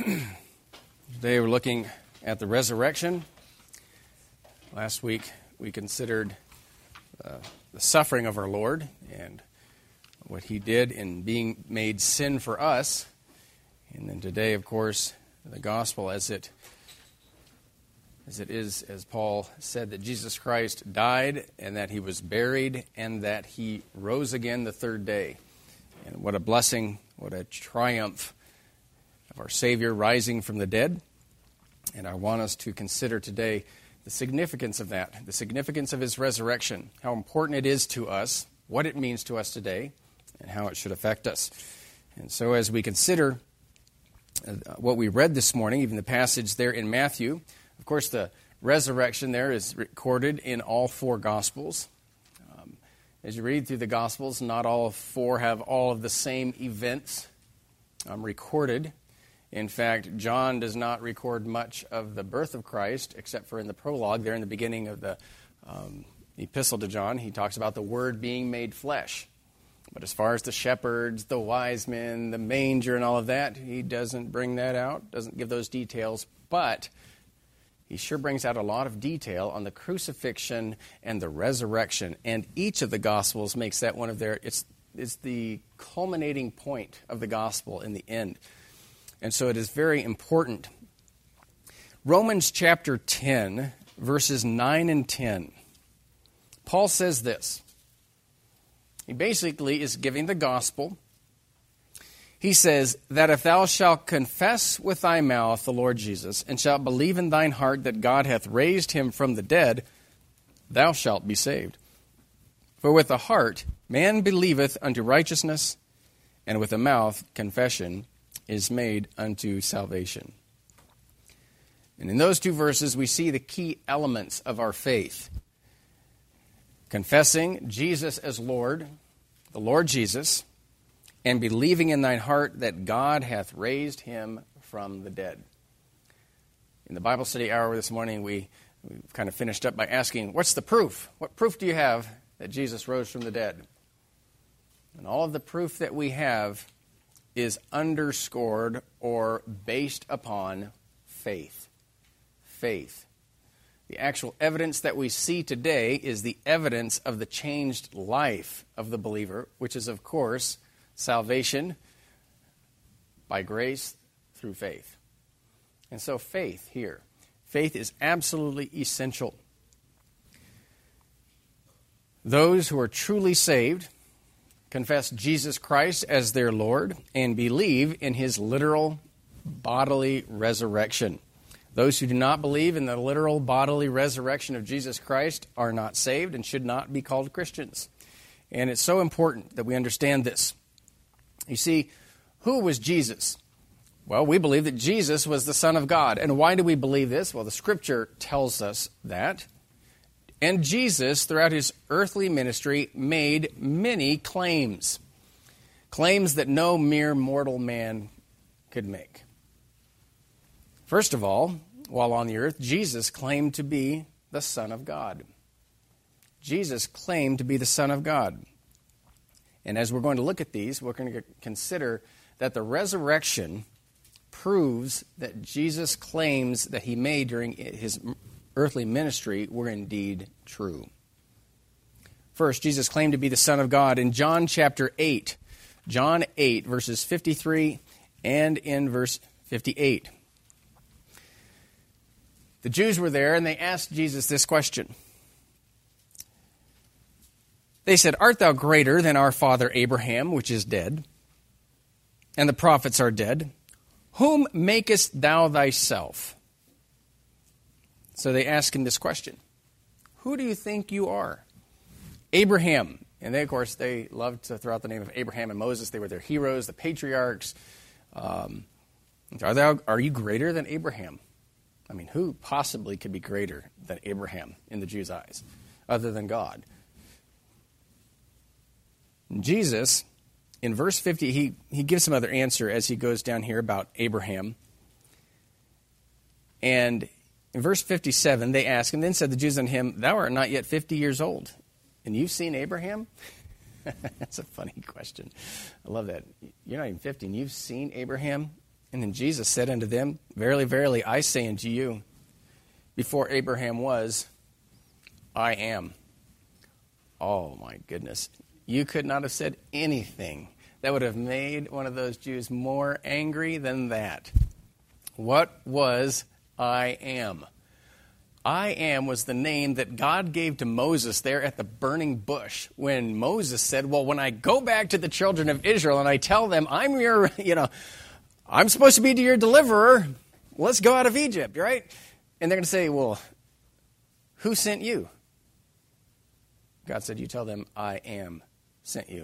Today we're looking at the resurrection. Last week we considered the suffering of our Lord and what He did in being made sin for us. And then today, of course, the gospel as it is, as Paul said, that Jesus Christ died and that He was buried and that He rose again the third day. And what a blessing, what a triumph of our Savior rising from the dead. And I want us to consider today the significance of that, the significance of His resurrection, how important it is to us, what it means to us today, and how it should affect us. And so as we consider what we read this morning, even the passage there in Matthew, of course the resurrection there is recorded in all four Gospels. As you read through the Gospels, not all four have all of the same events recorded. In fact, John does not record much of the birth of Christ, except for in the prologue there in the beginning of the epistle to John. He talks about the Word being made flesh. But as far as the shepherds, the wise men, the manger, and all of that, he doesn't bring that out, doesn't give those details. But he sure brings out a lot of detail on the crucifixion and the resurrection. And each of the Gospels makes that one of their, it's the culminating point of the Gospel in the end. And so it is very important. Romans chapter 10, verses 9 and 10. Paul says this. He basically is giving the gospel. He says that if thou shalt confess with thy mouth the Lord Jesus, and shalt believe in thine heart that God hath raised him from the dead, thou shalt be saved. For with the heart man believeth unto righteousness, and with the mouth confession is made unto salvation. And in those two verses we see the key elements of our faith. Confessing Jesus as Lord, the Lord Jesus, and believing in thine heart that God hath raised him from the dead. In the Bible study hour this morning, we kind of finished up by asking, what's the proof? What proof do you have that Jesus rose from the dead? And all of the proof that we have is underscored or based upon faith. Faith. The actual evidence that we see today is the evidence of the changed life of the believer, which is, of course, salvation by grace through faith. And so faith here. Faith is absolutely essential. Those who are truly saved confess Jesus Christ as their Lord and believe in His literal bodily resurrection. Those who do not believe in the literal bodily resurrection of Jesus Christ are not saved and should not be called Christians. And it's so important that we understand this. You see, who was Jesus? Well, we believe that Jesus was the Son of God. And why do we believe this? Well, the Scripture tells us that. And Jesus, throughout His earthly ministry, made many claims. Claims that no mere mortal man could make. First of all, while on the earth, Jesus claimed to be the Son of God. Jesus claimed to be the Son of God. And as we're going to look at these, we're going to consider that the resurrection proves that Jesus' claims that He made during His earthly ministry were indeed true. First, Jesus claimed to be the Son of God in John chapter 8. John 8, verses 53 and in verse 58. The Jews were there and they asked Jesus this question. They said, Art thou greater than our father Abraham, which is dead, and the prophets are dead? Whom makest thou thyself? So they ask him this question. Who do you think you are? Abraham. And they, of course, they loved to throw out the name of Abraham and Moses. They were their heroes, the patriarchs. Are you greater than Abraham? I mean, who possibly could be greater than Abraham in the Jews' eyes, other than God? And Jesus, in verse 50, he gives some other answer as he goes down here about Abraham. And in verse 57, they ask him, Then said the Jews unto him, Thou art not yet 50 years old, and you've seen Abraham? That's a funny question. I love that. You're not even 50, and you've seen Abraham? And then Jesus said unto them, Verily, verily, I say unto you, before Abraham was, I am. Oh, my goodness. You could not have said anything that would have made one of those Jews more angry than that. What was I am? I am was the name that God gave to Moses there at the burning bush when Moses said, well, when I go back to the children of Israel and I tell them I'm your, I'm supposed to be your deliverer, let's go out of Egypt, right? And they're going to say, well, who sent you? God said, you tell them, I am sent you.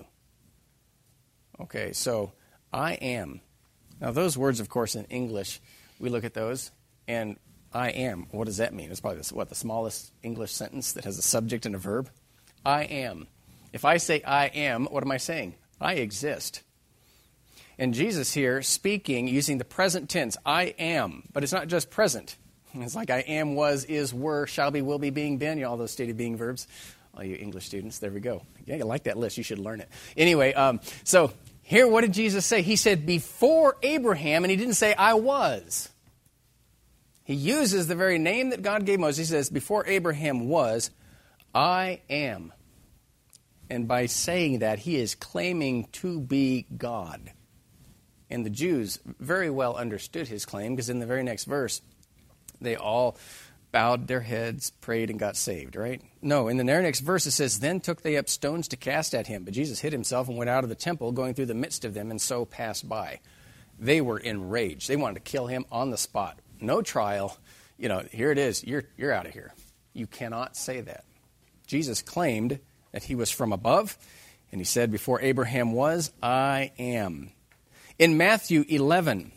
Okay, so I am. Now, those words, of course, in English, we look at those, and I am. What does that mean? It's probably, the smallest English sentence that has a subject and a verb? I am. If I say I am, what am I saying? I exist. And Jesus here speaking using the present tense, I am. But it's not just present. It's like I am, was, is, were, shall be, will be, being, been, all those stated being verbs. All you English students, there we go. Yeah, you like that list. You should learn it. Anyway, so here, what did Jesus say? He said, before Abraham, and he didn't say, I was. He uses the very name that God gave Moses. He says, before Abraham was, I am. And by saying that, he is claiming to be God. And the Jews very well understood his claim, because in the very next verse, they all bowed their heads, prayed, and got saved, right? No, in the very next verse it says, then took they up stones to cast at him. But Jesus hid himself and went out of the temple, going through the midst of them, and so passed by. They were enraged. They wanted to kill him on the spot. No trial. Here it is. You're out of here. You cannot say that. Jesus claimed that he was from above, and he said, before Abraham was, I am. In Matthew 11,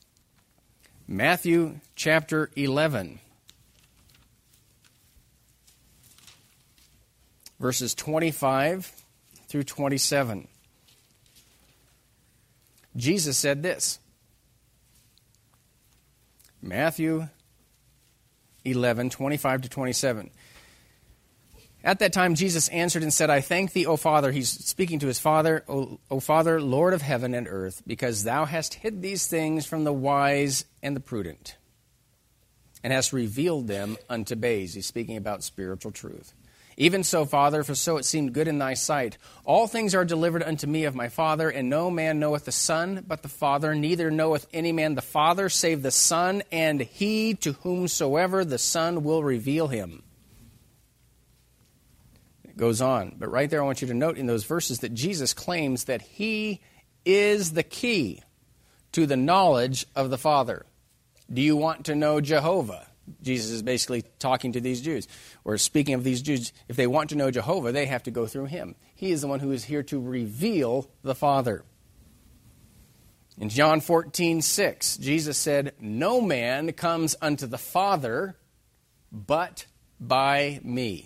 Matthew chapter 11, verses 25 through 27. Jesus said this. Matthew 11, 25 to 27. At that time, Jesus answered and said, I thank thee, O Father. He's speaking to his Father, O Father, Lord of heaven and earth, because thou hast hid these things from the wise and the prudent, and hast revealed them unto babes. He's speaking about spiritual truth. Even so, Father, for so it seemed good in thy sight. All things are delivered unto me of my Father, and no man knoweth the Son but the Father, neither knoweth any man the Father save the Son, and he to whomsoever the Son will reveal him. It goes on. But right there I want you to note in those verses that Jesus claims that he is the key to the knowledge of the Father. Do you want to know Jehovah? Jesus is basically talking to these Jews, or speaking of these Jews. If they want to know Jehovah, they have to go through him. He is the one who is here to reveal the Father. In John 14:6, Jesus said, no man comes unto the Father but by me.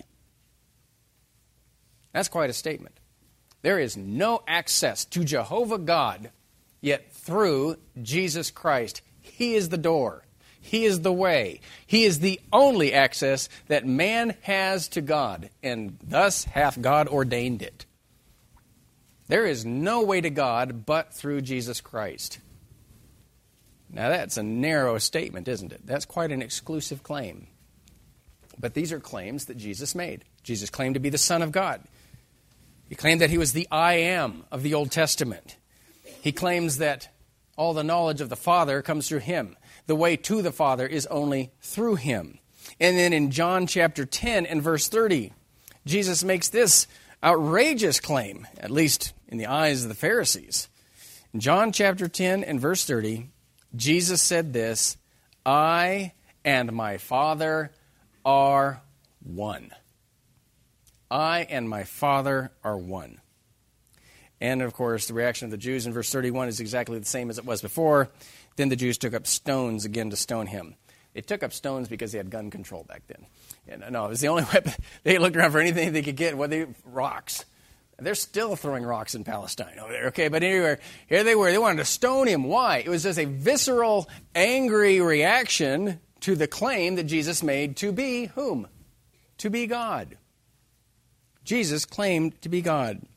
That's quite a statement. There is no access to Jehovah God, yet through Jesus Christ. He is the door. He is the way. He is the only access that man has to God, and thus hath God ordained it. There is no way to God but through Jesus Christ. Now that's a narrow statement, isn't it? That's quite an exclusive claim. But these are claims that Jesus made. Jesus claimed to be the Son of God. He claimed that he was the I am of the Old Testament. He claims that all the knowledge of the Father comes through him. The way to the Father is only through him. And then in John chapter 10 and verse 30, Jesus makes this outrageous claim, at least in the eyes of the Pharisees. In John chapter 10 and verse 30, Jesus said this, I and my Father are one. I and my Father are one. And, of course, the reaction of the Jews in verse 31 is exactly the same as it was before. Then the Jews took up stones again to stone him. They took up stones because they had gun control back then. And no, it was the only weapon. They looked around for anything they could get, rocks. They're still throwing rocks in Palestine over there. Okay, but anyway, here they were. They wanted to stone him. Why? It was just a visceral, angry reaction to the claim that Jesus made to be whom? To be God. Jesus claimed to be God.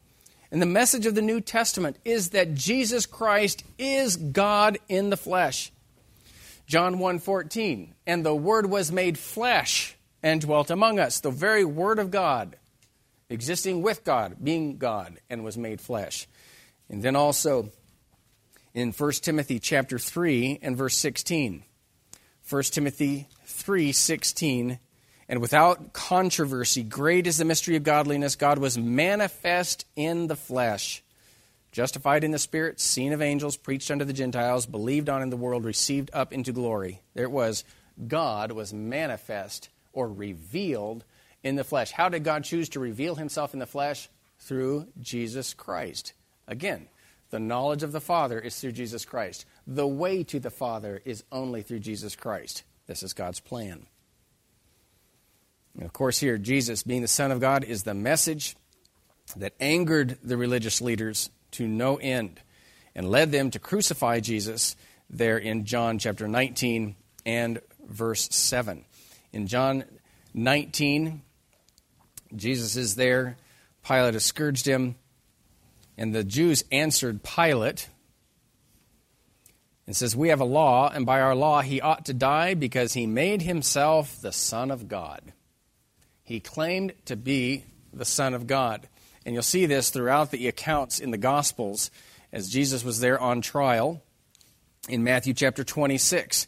And the message of the New Testament is that Jesus Christ is God in the flesh. John 1:14, and the Word was made flesh and dwelt among us. The very Word of God, existing with God, being God, and was made flesh. And then also in 1 Timothy chapter 3 and verse 16. 1 Timothy 3:16, and without controversy, great is the mystery of godliness. God was manifest in the flesh, justified in the Spirit, seen of angels, preached unto the Gentiles, believed on in the world, received up into glory. There it was. God was manifest or revealed in the flesh. How did God choose to reveal himself in the flesh? Through Jesus Christ. Again, the knowledge of the Father is through Jesus Christ. The way to the Father is only through Jesus Christ. This is God's plan. And of course here, Jesus, being the Son of God, is the message that angered the religious leaders to no end and led them to crucify Jesus there in John chapter 19 and verse 7. In John 19, Jesus is there. Pilate has scourged him. And the Jews answered Pilate and says, we have a law, and by our law he ought to die because he made himself the Son of God. He claimed to be the Son of God. And you'll see this throughout the accounts in the Gospels as Jesus was there on trial in Matthew chapter 26.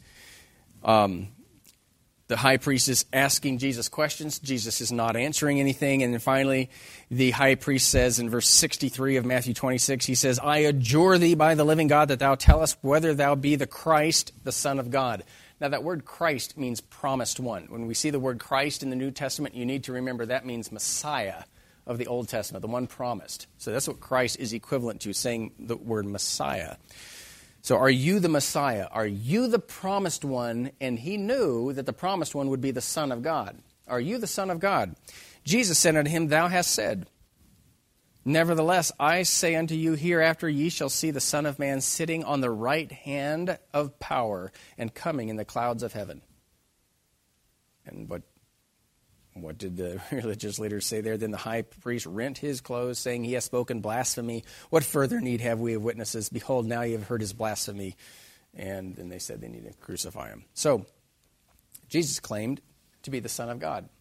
The high priest is asking Jesus questions. Jesus is not answering anything. And then finally, the high priest says in verse 63 of Matthew 26, he says, I adjure thee by the living God that thou tell us whether thou be the Christ, the Son of God. Now, that word Christ means promised one. When we see the word Christ in the New Testament, you need to remember that means Messiah of the Old Testament, the one promised. So that's what Christ is equivalent to, saying the word Messiah. So are you the Messiah? Are you the promised one? And he knew that the promised one would be the Son of God. Are you the Son of God? Jesus said unto him, thou hast said. Nevertheless, I say unto you, hereafter ye shall see the Son of Man sitting on the right hand of power and coming in the clouds of heaven. And what did the religious leaders say there? Then the high priest rent his clothes, saying, he hath spoken blasphemy. What further need have we of witnesses? Behold, now ye have heard his blasphemy. And then they said they need to crucify him. So, Jesus claimed to be the Son of God.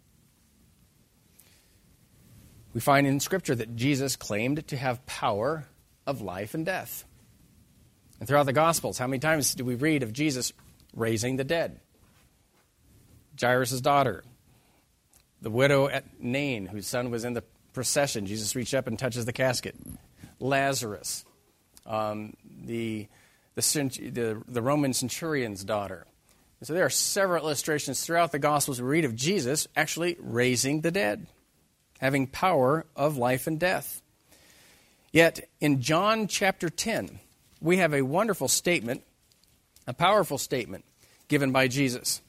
We find in Scripture that Jesus claimed to have power of life and death. And throughout the Gospels, how many times do we read of Jesus raising the dead? Jairus' daughter. The widow at Nain, whose son was in the procession. Jesus reached up and touches the casket. Lazarus. The Roman centurion's daughter. And so there are several illustrations throughout the Gospels we read of Jesus actually raising the dead, having power of life and death. Yet in John chapter 10, we have a wonderful statement, a powerful statement given by Jesus.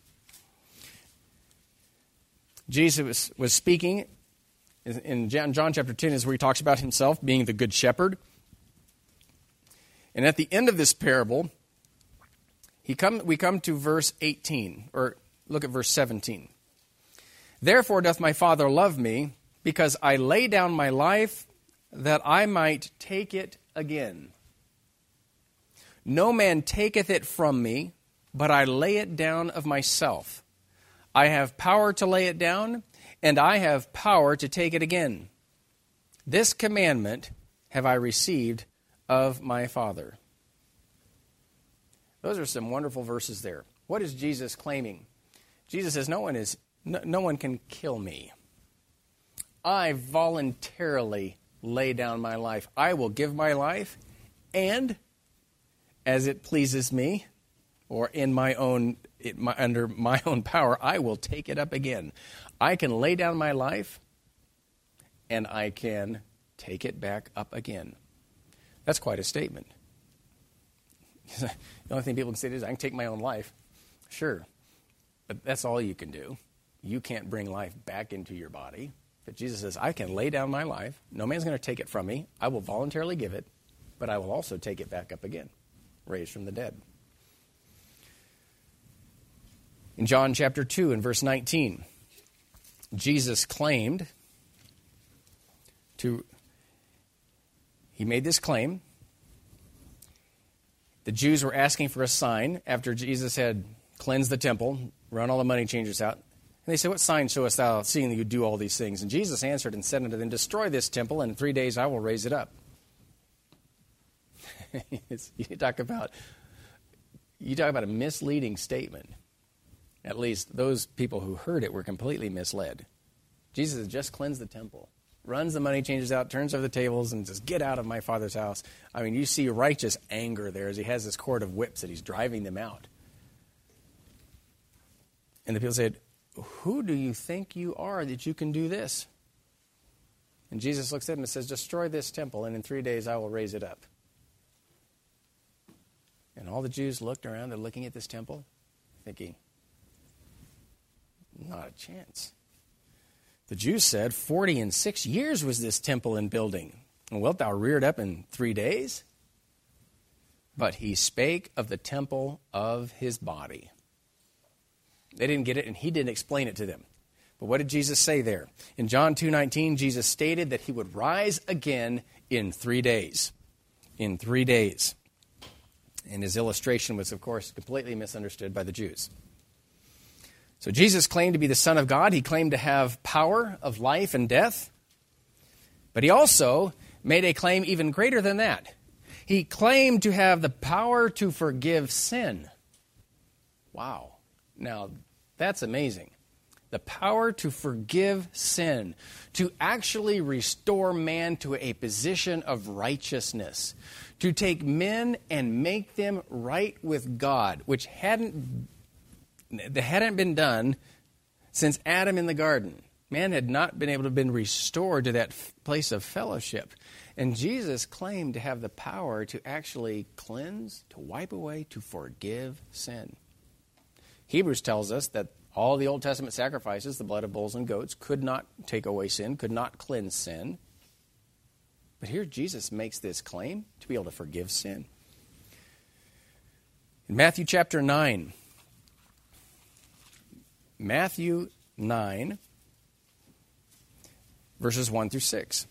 Jesus was speaking in John chapter 10 is where he talks about himself being the good shepherd. And at the end of this parable, we come to verse 18, or look at verse 17. Therefore doth my Father love me, because I lay down my life that I might take it again. No man taketh it from me, but I lay it down of myself. I have power to lay it down, and I have power to take it again. This commandment have I received of my Father. Those are some wonderful verses there. What is Jesus claiming? Jesus says, no one can kill me. I voluntarily lay down my life. I will give my life, and as it pleases me, or under my own power, I will take it up again. I can lay down my life, and I can take it back up again. That's quite a statement. The only thing people can say is, I can take my own life. Sure, but that's all you can do. You can't bring life back into your body. But Jesus says, I can lay down my life. No man's going to take it from me. I will voluntarily give it, but I will also take it back up again, raised from the dead. In John chapter 2 and verse 19, Jesus claimed to he made this claim. The Jews were asking for a sign after Jesus had cleansed the temple, run all the money changers out. And they said, what sign showest thou, seeing that you do all these things? And Jesus answered and said unto them, destroy this temple, and in 3 days I will raise it up. You talk about a misleading statement. At least those people who heard it were completely misled. Jesus has just cleansed the temple, runs the money changers out, turns over the tables, and says, get out of my Father's house. I mean, you see righteous anger there as he has this cord of whips that he's driving them out. And the people said, who do you think you are that you can do this? And Jesus looks at them and says, destroy this temple, and in 3 days I will raise it up. And all the Jews looked around, they're looking at this temple, thinking, not a chance. The Jews said, 46 years was this temple in building, and wilt thou rear it up in 3 days? But he spake of the temple of his body. They didn't get it, and he didn't explain it to them. But what did Jesus say there? In John 2:19, Jesus stated that he would rise again in 3 days. In 3 days. And his illustration was, of course, completely misunderstood by the Jews. So Jesus claimed to be the Son of God. He claimed to have power of life and death. But he also made a claim even greater than that. He claimed to have the power to forgive sin. Wow. Now, that's amazing. The power to forgive sin, to actually restore man to a position of righteousness, to take men and make them right with God, which hadn't been done since Adam in the garden. Man had not been able to have been restored to that place of fellowship. And Jesus claimed to have the power to actually cleanse, to wipe away, to forgive sin. Hebrews tells us that all the Old Testament sacrifices, the blood of bulls and goats, could not take away sin, could not cleanse sin. But here Jesus makes this claim to be able to forgive sin. In Matthew chapter 9, Matthew 9, verses 1 through 6.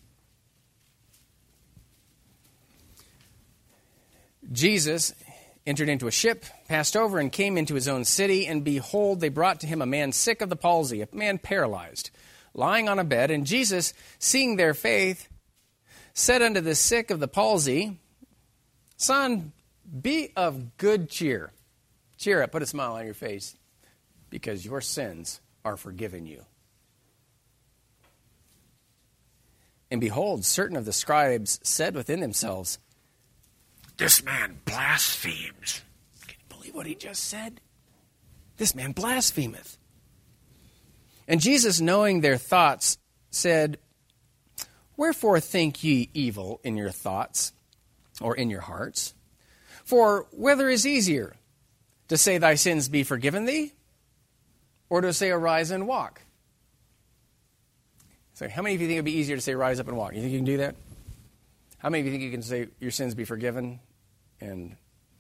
Jesus entered into a ship, passed over, and came into his own city, and behold, they brought to him a man sick of the palsy, a man paralyzed, lying on a bed. And Jesus, seeing their faith, said unto the sick of the palsy, Son, be of good cheer. Cheer up, put a smile on your face, because your sins are forgiven you. And behold, certain of the scribes said within themselves, This man blasphemes. Can you believe what he just said? This man blasphemeth. And Jesus, knowing their thoughts, said, Wherefore think ye evil in your thoughts, or in your hearts? For whether is easier, to say thy sins be forgiven thee, or to say arise and walk? So how many of you think it would be easier to say rise up and walk? You think you can do that? How many of you think you can say your sins be forgiven? And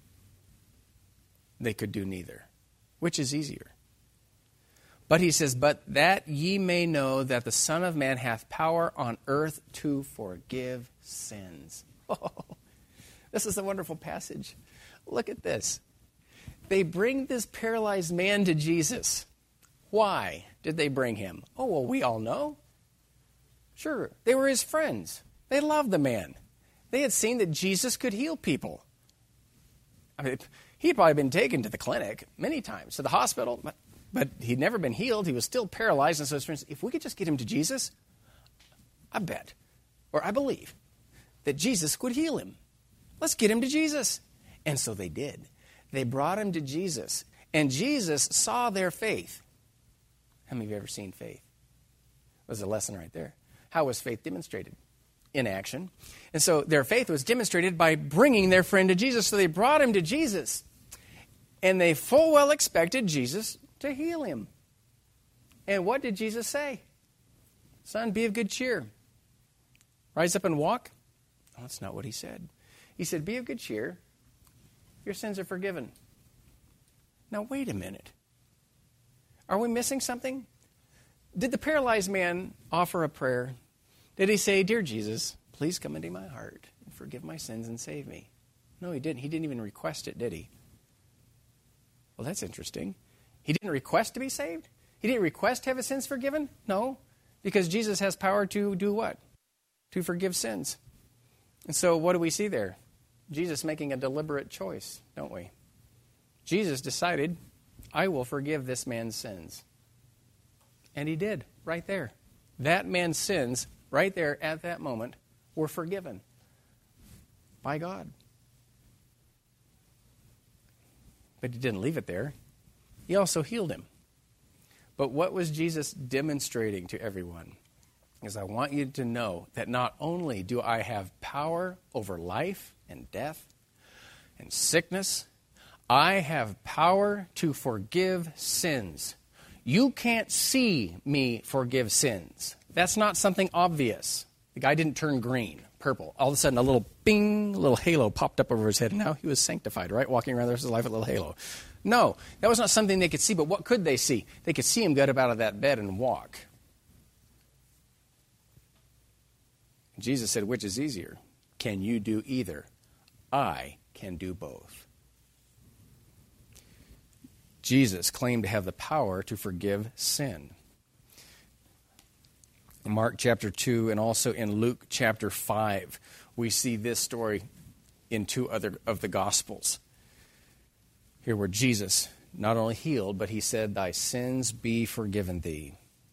they could do neither. Which is easier? But he says, But that ye may know that the Son of Man hath power on earth to forgive sins. Oh, this is a wonderful passage. Look at this. They bring this paralyzed man to Jesus. Why did they bring him? Oh, well, we all know. Sure, they were his friends. They loved the man. They had seen that Jesus could heal people. I mean, he'd probably been taken to the clinic many times, to the hospital, but he'd never been healed. He was still paralyzed. And so his friends, if we could just get him to Jesus, I bet, or I believe, that Jesus could heal him. Let's get him to Jesus. And so they did. They brought him to Jesus, and Jesus saw their faith. How many of you have ever seen faith? There's a lesson right there. How was faith demonstrated? In action. And so their faith was demonstrated by bringing their friend to Jesus. So they brought him to Jesus. And they full well expected Jesus to heal him. And what did Jesus say? Son, be of good cheer. Rise up and walk? Oh, that's not what he said. He said, be of good cheer. Your sins are forgiven. Now, wait a minute. Are we missing something? Did the paralyzed man offer a prayer? Did he say, Dear Jesus, please come into my heart. forgive my sins and save me? No, he didn't. He didn't even request it, did he? Well, that's interesting. He didn't request to be saved? He didn't request to have his sins forgiven? No, because Jesus has power to do what? To forgive sins. And so what do we see there? Jesus making a deliberate choice, don't we? Jesus decided, I will forgive this man's sins. And he did, right there. That man's sins, right there at that moment, were forgiven by God. But he didn't leave it there. He also healed him. But what was Jesus demonstrating to everyone? Is I want you to know that not only do I have power over life and death and sickness, I have power to forgive sins. You can't see me forgive sins. That's not something obvious. The guy didn't turn green, purple. All of a sudden, a little bing, little halo popped up over his head, and now he was sanctified, right? Walking around the rest of his life with a little halo. No, that was not something they could see, but what could they see? They could see him get up out of that bed and walk. Jesus said, which is easier? Can you do either? I can do both. Jesus claimed to have the power to forgive sin. In Mark chapter 2 and also in Luke chapter 5, we see this story in two other of the Gospels. Here where Jesus not only healed, but he said, thy sins be forgiven thee.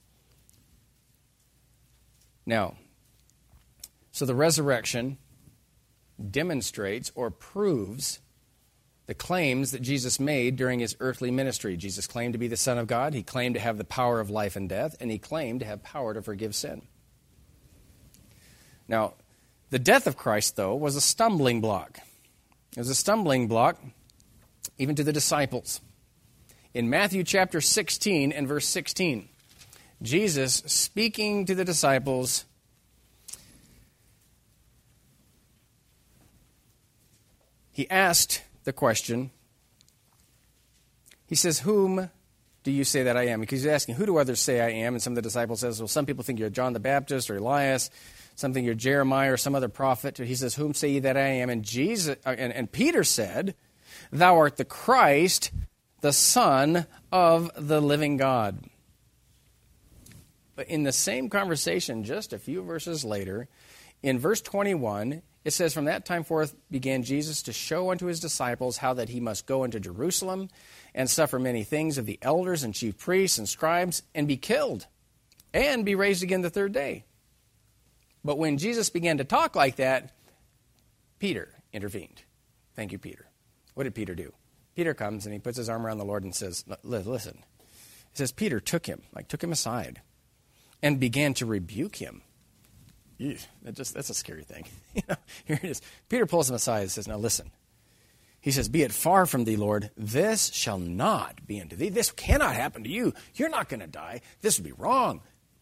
Now, so the resurrection demonstrates or proves the claims that Jesus made during his earthly ministry. Jesus claimed to be the Son of God. He claimed to have the power of life and death, and he claimed to have power to forgive sin. Now, the death of Christ, though, was a stumbling block. It was a stumbling block even to the disciples. In Matthew chapter 16 and verse 16, Jesus, speaking to the disciples, he asked the question, he says, whom do you say that I am? Because he's asking, who do others say I am? And some of the disciples says, well, some people think you're John the Baptist or Elias, some think you're Jeremiah or some other prophet. He says, whom say ye that I am? And Peter said, thou art the Christ, the Son of the living God. But in the same conversation, just a few verses later, in verse 21, it says, from that time forth began Jesus to show unto his disciples how that he must go into Jerusalem and suffer many things of the elders and chief priests and scribes and be killed and be raised again the third day. But when Jesus began to talk like that, Peter intervened. Thank you, Peter. What did Peter do? Peter comes and he puts his arm around the Lord and says, listen. He says, Peter took him aside and began to rebuke him. That's a scary thing. Here it is. Peter pulls him aside and says, now listen. He says, be it far from thee, Lord. This shall not be unto thee. This cannot happen to you. You're not going to die. This would be wrong.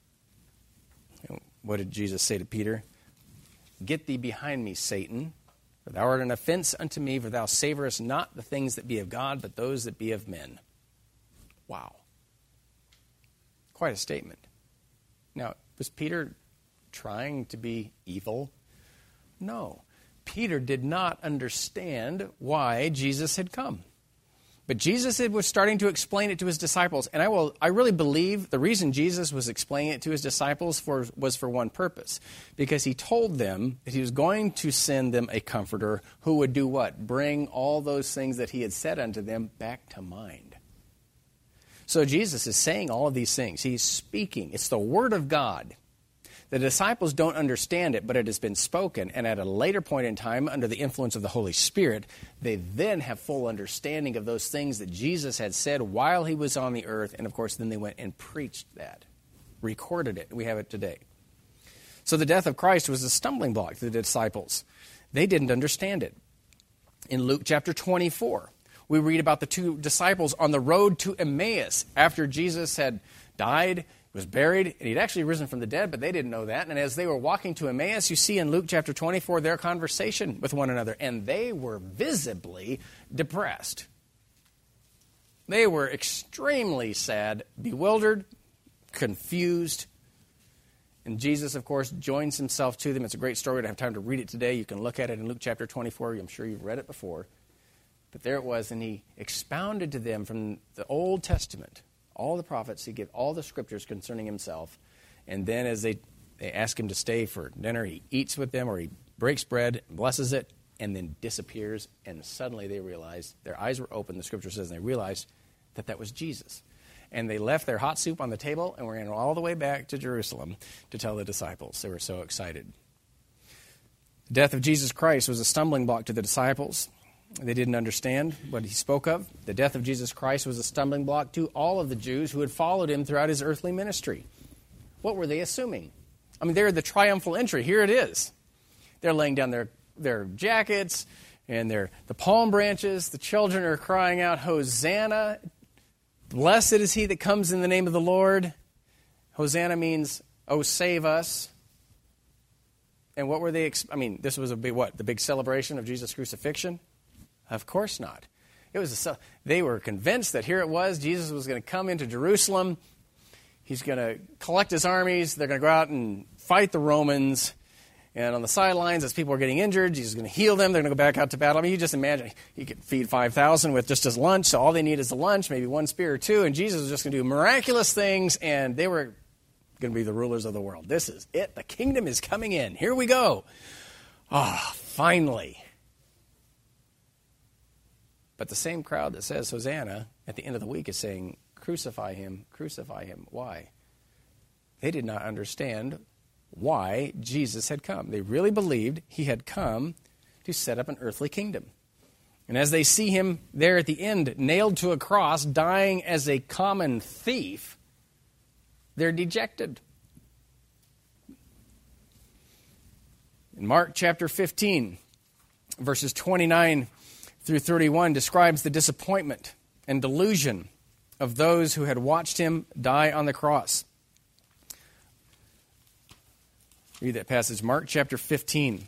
What did Jesus say to Peter? Get thee behind me, Satan. For thou art an offense unto me, for thou savorest not the things that be of God, but those that be of men. Wow. Quite a statement. Now, was Peter trying to be evil? No. Peter did not understand why Jesus had come. But Jesus was starting to explain it to his disciples. And I really believe the reason Jesus was explaining it to his disciples was for one purpose. Because he told them that he was going to send them a comforter who would do what? Bring all those things that he had said unto them back to mind. So Jesus is saying all of these things. He's speaking. It's the Word of God. The disciples don't understand it, but it has been spoken. And at a later point in time, under the influence of the Holy Spirit, they then have full understanding of those things that Jesus had said while he was on the earth. And, of course, then they went and preached that, recorded it. We have it today. So the death of Christ was a stumbling block to the disciples. They didn't understand it. In Luke chapter 24, we read about the two disciples on the road to Emmaus after Jesus had died, was buried, and he'd actually risen from the dead, but they didn't know that. And as they were walking to Emmaus, you see in Luke chapter 24 their conversation with one another, and they were visibly depressed. They were extremely sad, bewildered, confused, And Jesus, of course, joins himself to them. It's a great story. I don't have time to read it today. You can look at it in Luke chapter 24. I'm sure you've read it before. But there it was, and he expounded to them from the Old Testament, all the prophets. He gave all the scriptures concerning himself. And then as they ask him to stay for dinner, he eats with them, or he breaks bread, blesses it, and then disappears. And suddenly they realized, their eyes were open, the scripture says, and they realized that that was Jesus. And they left their hot soup on the table and ran all the way back to Jerusalem to tell the disciples. They were so excited. The death of Jesus Christ was a stumbling block to the disciples. They didn't understand what he spoke of. The death of Jesus Christ was a stumbling block to all of the Jews who had followed him throughout his earthly ministry. What were they assuming? I mean, they're the triumphal entry. Here it is. They're laying down their jackets and the palm branches. The children are crying out, Hosanna. Blessed is he that comes in the name of the Lord. Hosanna means, oh, save us. And what were they? This was the big celebration of Jesus' crucifixion? Of course not. They were convinced that here it was. Jesus was going to come into Jerusalem. He's going to collect his armies. They're going to go out and fight the Romans. And on the sidelines, as people are getting injured, Jesus is going to heal them. They're going to go back out to battle. I mean, you just imagine, he could feed 5,000 with just his lunch, so all they need is a lunch, maybe one spear or two, and Jesus was just going to do miraculous things, and they were going to be the rulers of the world. This is it. The kingdom is coming in. Here we go. Finally. But the same crowd that says Hosanna at the end of the week is saying, crucify him, crucify him. Why? They did not understand why Jesus had come. They really believed he had come to set up an earthly kingdom. And as they see him there at the end, nailed to a cross, dying as a common thief, they're dejected. In Mark chapter 15, verses 29 through 31 describes the disappointment and delusion of those who had watched him die on the cross. Read that passage, Mark chapter 15.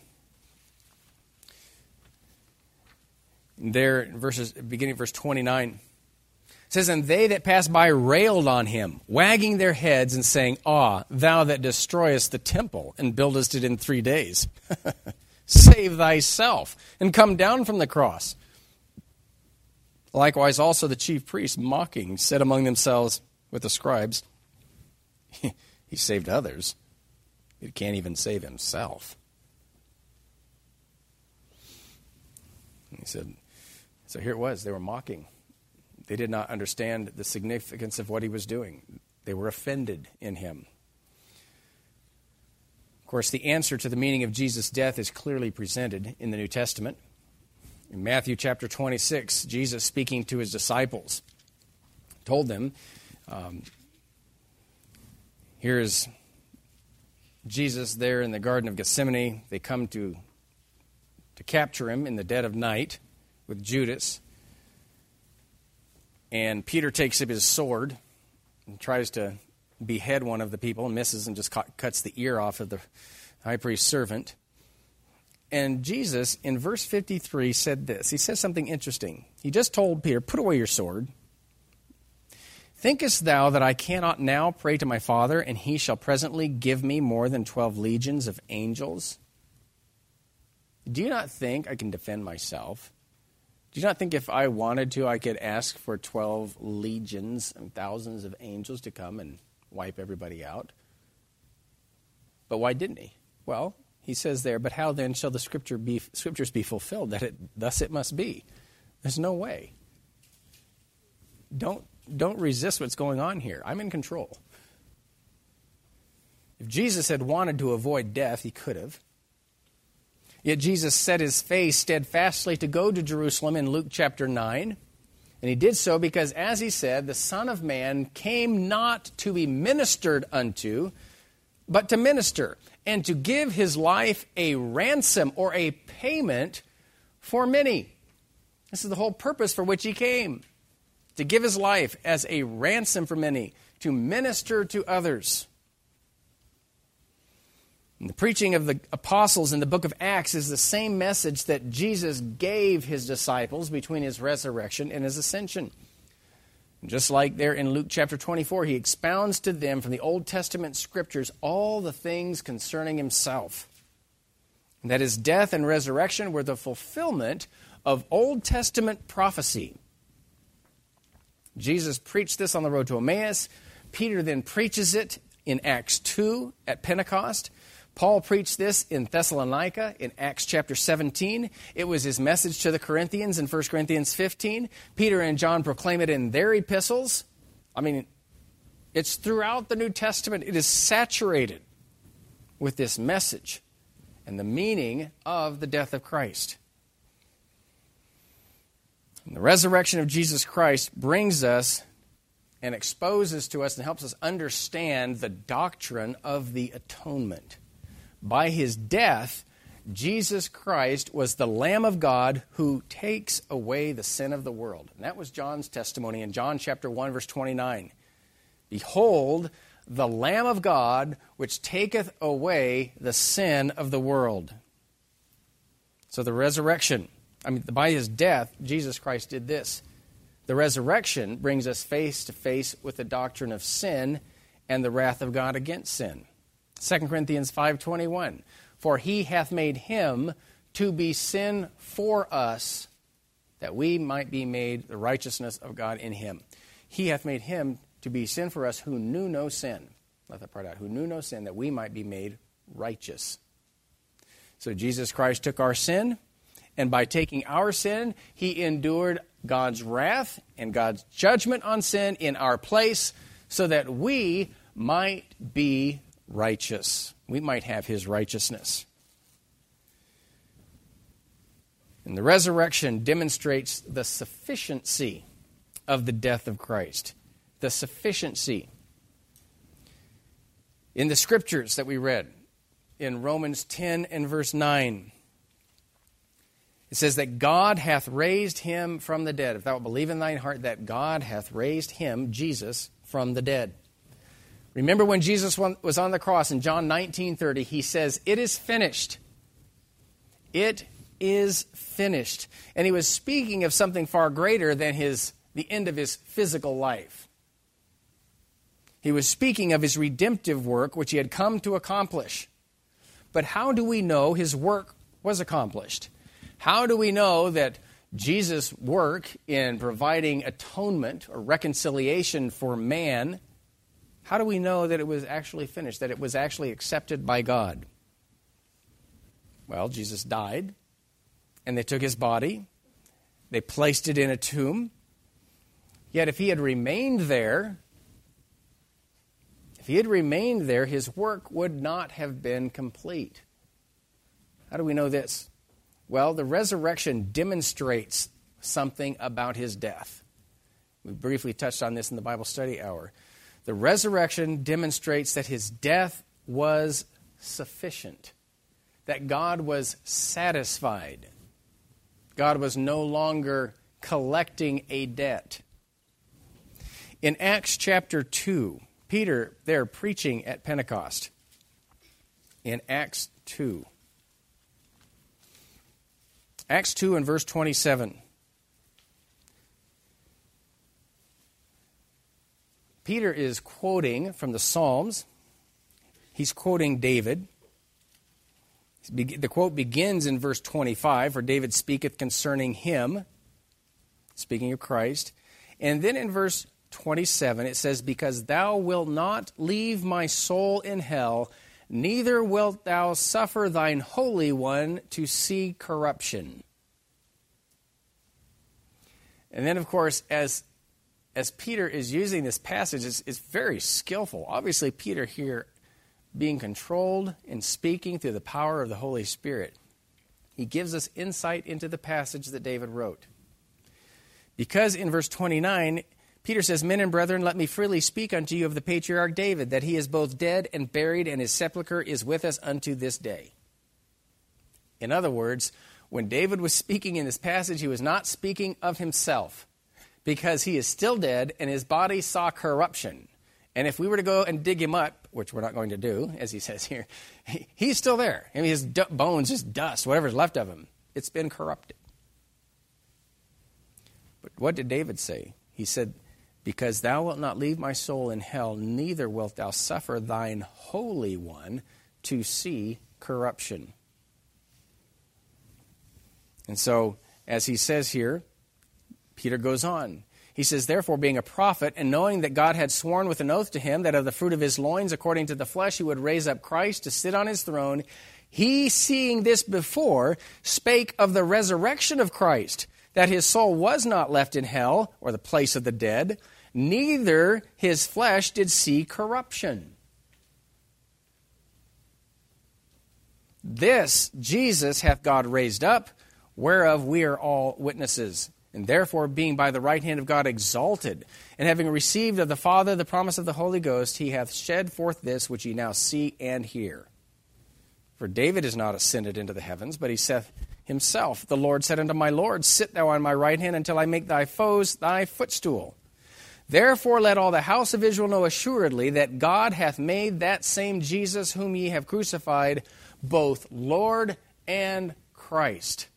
There, beginning of verse 29. It says, and they that passed by railed on him, wagging their heads and saying, thou that destroyest the temple and buildest it in 3 days. Save thyself and come down from the cross. Likewise also the chief priests, mocking, said among themselves with the scribes, he saved others. He can't even save himself. And he said, so here it was. They were mocking. They did not understand the significance of what he was doing. They were offended in him. Of course, the answer to the meaning of Jesus' death is clearly presented in the New Testament. In Matthew chapter 26, Jesus, speaking to his disciples, told them, here's Jesus there in the Garden of Gethsemane. They come to capture him in the dead of night with Judas. And Peter takes up his sword and tries to behead one of the people, and misses and just cuts the ear off of the high priest's servant. And Jesus, in verse 53, said this. He says something interesting. He just told Peter, put away your sword. Thinkest thou that I cannot now pray to my Father, and he shall presently give me more than 12 legions of angels? Do you not think I can defend myself? Do you not think if I wanted to, I could ask for 12 legions and thousands of angels to come and wipe everybody out? But why didn't he? Well, he says there, but how then shall the scriptures be fulfilled, that thus it must be? There's no way. Don't resist what's going on here. I'm in control. If Jesus had wanted to avoid death, he could have. Yet Jesus set his face steadfastly to go to Jerusalem in Luke chapter 9. And he did so because, as he said, the Son of Man came not to be ministered unto, but to minister, and to give his life a ransom or a payment for many. This is the whole purpose for which he came. To give his life as a ransom for many, to minister to others. And the preaching of the apostles in the book of Acts is the same message that Jesus gave his disciples between his resurrection and his ascension. Just like there in Luke chapter 24, he expounds to them from the Old Testament scriptures all the things concerning himself. And that his death and resurrection were the fulfillment of Old Testament prophecy. Jesus preached this on the road to Emmaus. Peter then preaches it in Acts 2 at Pentecost. Paul preached this in Thessalonica in Acts chapter 17. It was his message to the Corinthians in 1 Corinthians 15. Peter and John proclaim it in their epistles. I mean, it's throughout the New Testament. It is saturated with this message and the meaning of the death of Christ. And the resurrection of Jesus Christ brings us and exposes to us and helps us understand the doctrine of the atonement. By his death, Jesus Christ was the Lamb of God who takes away the sin of the world. And that was John's testimony in John chapter 1, verse 29. Behold, the Lamb of God, which taketh away the sin of the world. So the resurrection, by his death, Jesus Christ did this. The resurrection brings us face to face with the doctrine of sin and the wrath of God against sin. 2 Corinthians 5:21, for he hath made him to be sin for us, that we might be made the righteousness of God in him. He hath made him to be sin for us who knew no sin. Let that part out. Who knew no sin, that we might be made righteous. So Jesus Christ took our sin, and by taking our sin, he endured God's wrath and God's judgment on sin in our place, so that we might be righteous. We might have his righteousness. And the resurrection demonstrates the sufficiency of the death of Christ. The sufficiency. In the scriptures that we read, in Romans 10 and verse 9, it says that God hath raised him from the dead. If thou believe in thine heart that God hath raised him, Jesus, from the dead. Remember when Jesus was on the cross in John 19:30, he says, it is finished. It is finished. And he was speaking of something far greater than the end of his physical life. He was speaking of his redemptive work, which he had come to accomplish. But how do we know his work was accomplished? How do we know that Jesus' work in providing atonement or reconciliation for man, how do we know that it was actually finished, that it was actually accepted by God? Well, Jesus died, and they took his body. They placed it in a tomb. Yet if he had remained there, his work would not have been complete. How do we know this? Well, the resurrection demonstrates something about his death. We briefly touched on this in the Bible study hour. The resurrection demonstrates that his death was sufficient, that God was satisfied. God was no longer collecting a debt. In Acts chapter 2, Peter, there preaching at Pentecost, in Acts 2. Acts 2 and verse 27. Peter is quoting from the Psalms. He's quoting David. The quote begins in verse 25, for David speaketh concerning him, speaking of Christ. And then in verse 27 it says, because thou wilt not leave my soul in hell, neither wilt thou suffer thine Holy One to see corruption. And then, of course, as Peter is using this passage, it's very skillful. Obviously, Peter here being controlled and speaking through the power of the Holy Spirit. He gives us insight into the passage that David wrote. Because in verse 29, Peter says, men and brethren, let me freely speak unto you of the patriarch David, that he is both dead and buried, and his sepulchre is with us unto this day. In other words, when David was speaking in this passage, he was not speaking of himself, because he is still dead and his body saw corruption. And if we were to go and dig him up, which we're not going to do, as he says here, he's still there. I mean, his bones, just dust, whatever's left of him, it's been corrupted. But what did David say? He said because thou wilt not leave my soul in hell, neither wilt thou suffer thine Holy One to see corruption. And so, as he says here, Peter goes on. He says, therefore, being a prophet, and knowing that God had sworn with an oath to him that of the fruit of his loins, according to the flesh, he would raise up Christ to sit on his throne, he, seeing this before, spake of the resurrection of Christ, that his soul was not left in hell, or the place of the dead, neither his flesh did see corruption. This Jesus hath God raised up, whereof we are all witnesses. And therefore, being by the right hand of God exalted, and having received of the Father the promise of the Holy Ghost, he hath shed forth this which ye now see and hear. For David is not ascended into the heavens, but he saith himself, the Lord said unto my Lord, sit thou on my right hand until I make thy foes thy footstool. Therefore let all the house of Israel know assuredly that God hath made that same Jesus whom ye have crucified both Lord and Christ.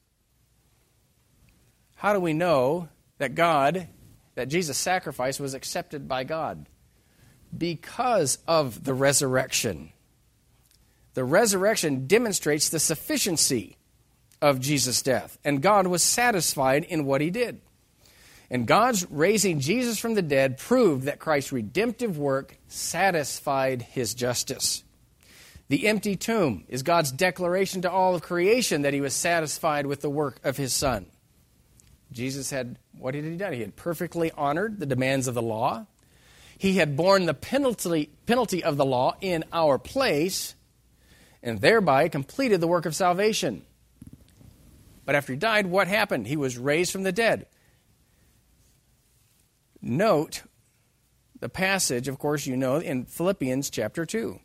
How do we know that Jesus' sacrifice was accepted by God? Because of the resurrection. The resurrection demonstrates the sufficiency of Jesus' death, and God was satisfied in what he did. And God's raising Jesus from the dead proved that Christ's redemptive work satisfied his justice. The empty tomb is God's declaration to all of creation that he was satisfied with the work of his Son. Jesus what had he done? He had perfectly honored the demands of the law. He had borne the penalty of the law in our place, and thereby completed the work of salvation. But after he died, what happened? He was raised from the dead. Note the passage, of course, you know, in Philippians chapter 2.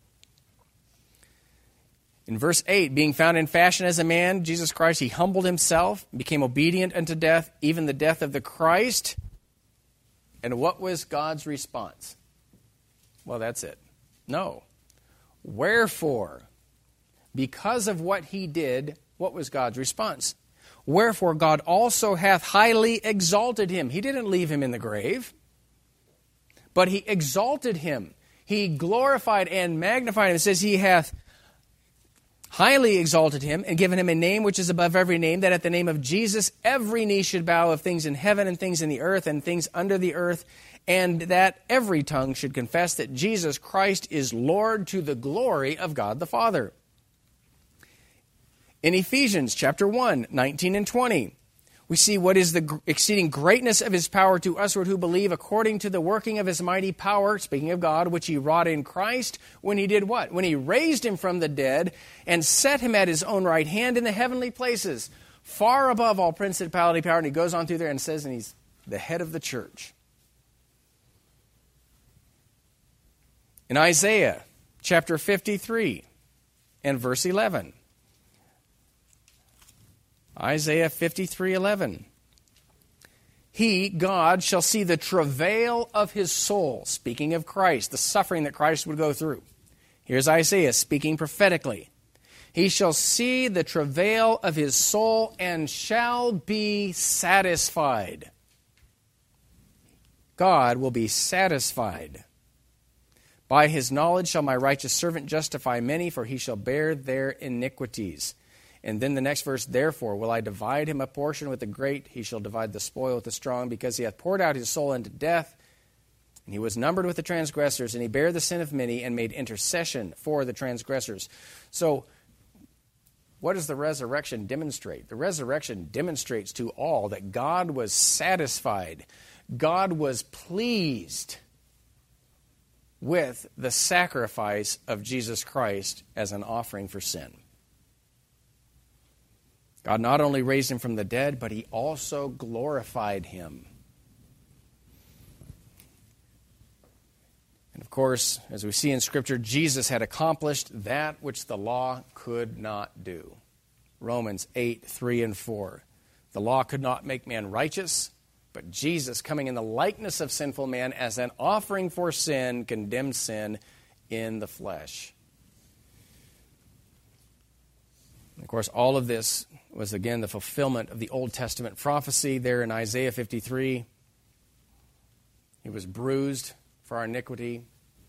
In verse 8, being found in fashion as a man, Jesus Christ, he humbled himself, became obedient unto death, even the death of the Christ. And what was God's response? Well, that's it. No. Wherefore, because of what he did, what was God's response? Wherefore God also hath highly exalted him. He didn't leave him in the grave, but he exalted him. He glorified and magnified him. It says he hath highly exalted him and given him a name which is above every name, that at the name of Jesus every knee should bow, of things in heaven and things in the earth and things under the earth, and that every tongue should confess that Jesus Christ is Lord, to the glory of God the Father. In Ephesians chapter 1, 19 and 20, we see what is the exceeding greatness of his power to usward who believe, according to the working of his mighty power, speaking of God, which he wrought in Christ, when he did what? When he raised him from the dead and set him at his own right hand in the heavenly places, far above all principality, power. And he goes on through there and says, and he's the head of the church. In Isaiah chapter 53 and verse 11, Isaiah 53:11. He, God, shall see the travail of his soul. Speaking of Christ, the suffering that Christ would go through. Here's Isaiah speaking prophetically. He shall see the travail of his soul and shall be satisfied. God will be satisfied. By his knowledge shall my righteous servant justify many, for he shall bear their iniquities. And then the next verse, therefore will I divide him a portion with the great, he shall divide the spoil with the strong, because he hath poured out his soul unto death, and he was numbered with the transgressors, and he bare the sin of many, and made intercession for the transgressors. So, what does the resurrection demonstrate? The resurrection demonstrates to all that God was satisfied, God was pleased with the sacrifice of Jesus Christ as an offering for sin. God not only raised him from the dead, but he also glorified him. And of course, as we see in Scripture, Jesus had accomplished that which the law could not do. Romans 8:3 and 4. The law could not make man righteous, but Jesus, coming in the likeness of sinful man as an offering for sin, condemned sin in the flesh. And of course, all of this was again the fulfillment of the Old Testament prophecy there in Isaiah 53. He was bruised for our iniquity.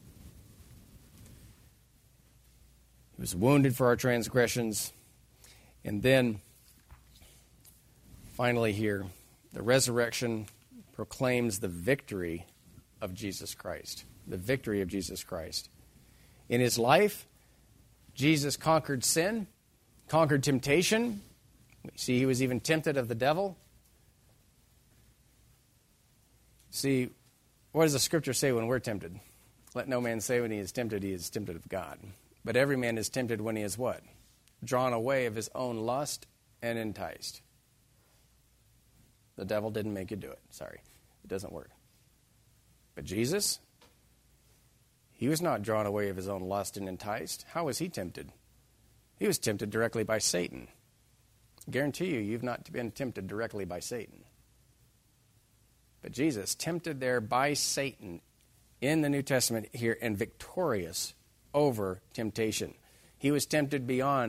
He was wounded for our transgressions. And then, finally here, the resurrection proclaims the victory of Jesus Christ. The victory of Jesus Christ. In his life, Jesus conquered sin, conquered temptation. We see he was even tempted of the devil. See, what does the Scripture say when we're tempted? Let no man say when he is tempted of God. But every man is tempted when he is what? Drawn away of his own lust and enticed. The devil didn't make you do it. Sorry, it doesn't work. But Jesus, he was not drawn away of his own lust and enticed. How was he tempted? He was tempted directly by Satan. I guarantee you, you've not been tempted directly by Satan. But Jesus, tempted there by Satan in the New Testament here and victorious over temptation. He was tempted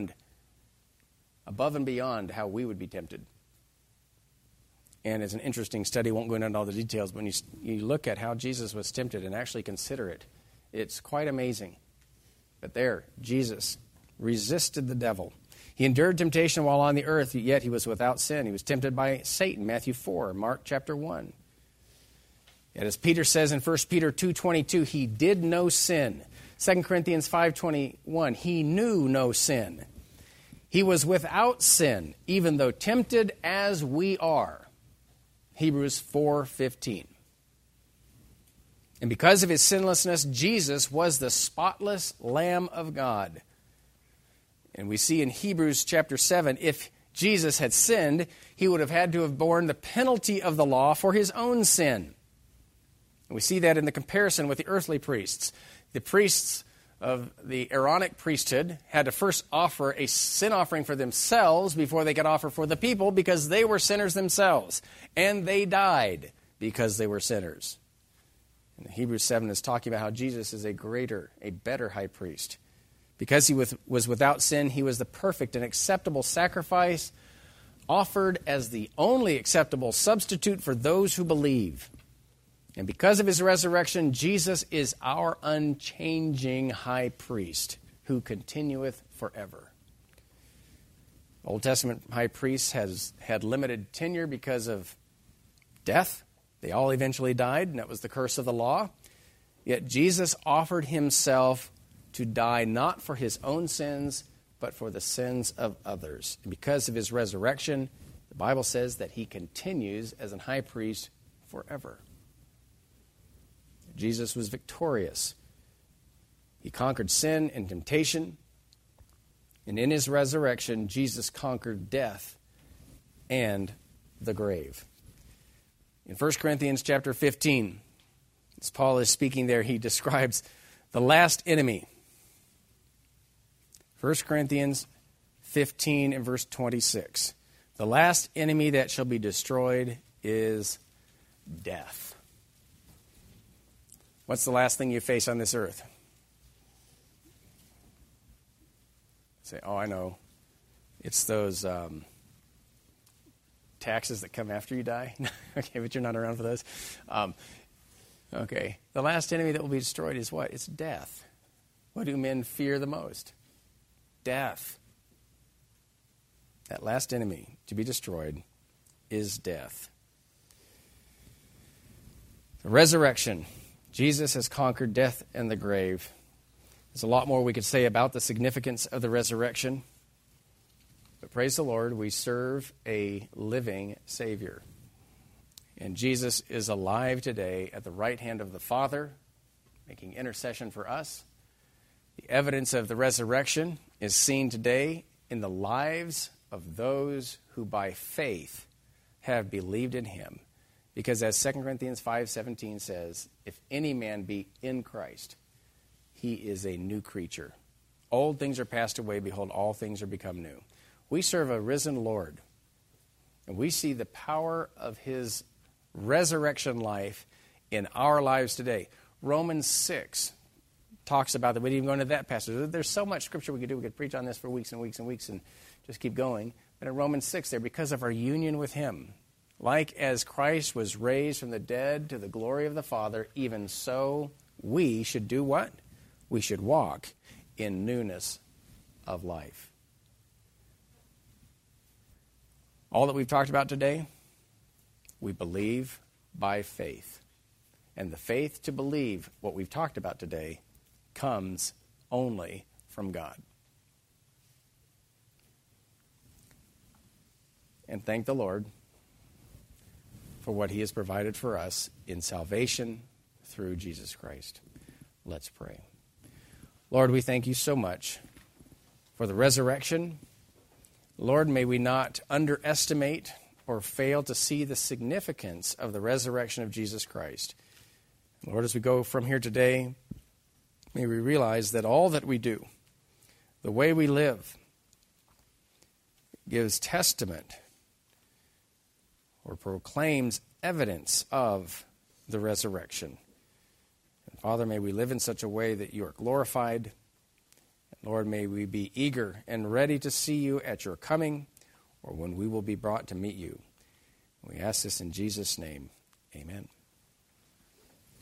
above and beyond how we would be tempted. And it's an interesting study. Won't go into all the details, but when you look at how Jesus was tempted and actually consider it, it's quite amazing. But there, Jesus resisted the devil. He endured temptation while on the earth, yet he was without sin. He was tempted by Satan, Matthew 4, Mark chapter 1. And as Peter says in 1 Peter 2:22, he did no sin. 2 Corinthians 5:21, he knew no sin. He was without sin, even though tempted as we are. Hebrews 4:15. And because of his sinlessness, Jesus was the spotless Lamb of God. And we see in Hebrews chapter 7, if Jesus had sinned, he would have had to have borne the penalty of the law for his own sin. And we see that in the comparison with the earthly priests. The priests of the Aaronic priesthood had to first offer a sin offering for themselves before they could offer for the people because they were sinners themselves. And they died because they were sinners. And Hebrews 7 is talking about how Jesus is a better high priest. Because he was without sin, he was the perfect and acceptable sacrifice offered as the only acceptable substitute for those who believe. And because of his resurrection, Jesus is our unchanging high priest who continueth forever. Old Testament high priests had limited tenure because of death. They all eventually died, and that was the curse of the law. Yet Jesus offered himself to die not for his own sins, but for the sins of others. And because of his resurrection, the Bible says that he continues as an high priest forever. Jesus was victorious. He conquered sin and temptation. And in his resurrection, Jesus conquered death and the grave. In 1 Corinthians chapter 15, as Paul is speaking there, he describes the last enemy. 1 Corinthians 15 and verse 26. The last enemy that shall be destroyed is death. What's the last thing you face on this earth? Say, oh, I know. It's those taxes that come after you die. Okay, but you're not around for those. Okay. The last enemy that will be destroyed is what? It's death. What do men fear the most? Death. That last enemy to be destroyed is death. The resurrection. Jesus has conquered death and the grave. There's a lot more we could say about the significance of the resurrection. But praise the Lord, we serve a living Savior. And Jesus is alive today at the right hand of the Father, making intercession for us. The evidence of the resurrection is seen today in the lives of those who by faith have believed in him. Because as 2 Corinthians 5:17 says, if any man be in Christ, he is a new creature. Old things are passed away, behold, all things are become new. We serve a risen Lord, and we see the power of his resurrection life in our lives today. Romans 6 talks about that. We didn't even go into that passage. There's so much scripture we could do. We could preach on this for weeks and weeks and weeks and just keep going. But in Romans 6 there, because of our union with him, Like as Christ was raised from the dead to the glory of the Father, even so we should do what? We should walk in newness of life. All that we've talked about today, we believe by faith. And the faith to believe what we've talked about today comes only from God. And thank the Lord for what He has provided for us in salvation through Jesus Christ. Let's pray. Lord, we thank You so much for the resurrection. Lord, may we not underestimate or fail to see the significance of the resurrection of Jesus Christ. Lord, as we go from here today, may we realize that all that we do, the way we live, gives testament or proclaims evidence of the resurrection. And Father, may we live in such a way that You are glorified. And Lord, may we be eager and ready to see You at Your coming or when we will be brought to meet You. We ask this in Jesus' name. Amen.